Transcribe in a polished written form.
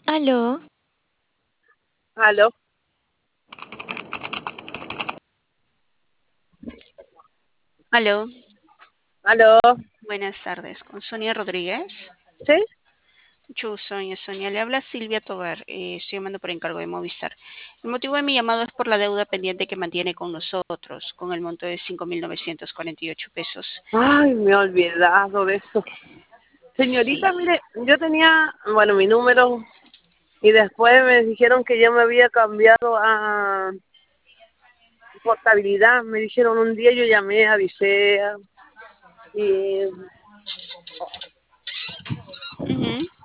Aló, Aló, Aló, aló, buenas tardes. Con Sonia Rodríguez. ¿sí? Mucho gusto, doña Sonia. Le habla Silvia Tobar. Estoy llamando por encargo de Movistar. El motivo de mi llamado es por la deuda pendiente que mantiene con nosotros, con el monto de 5.948 pesos. Ay, me he olvidado de eso. Señorita, Sí. mire, yo tenía, bueno, mi número y después me dijeron que yo me había cambiado a portabilidad. Me dijeron un día, yo llamé, avisé y Ujú.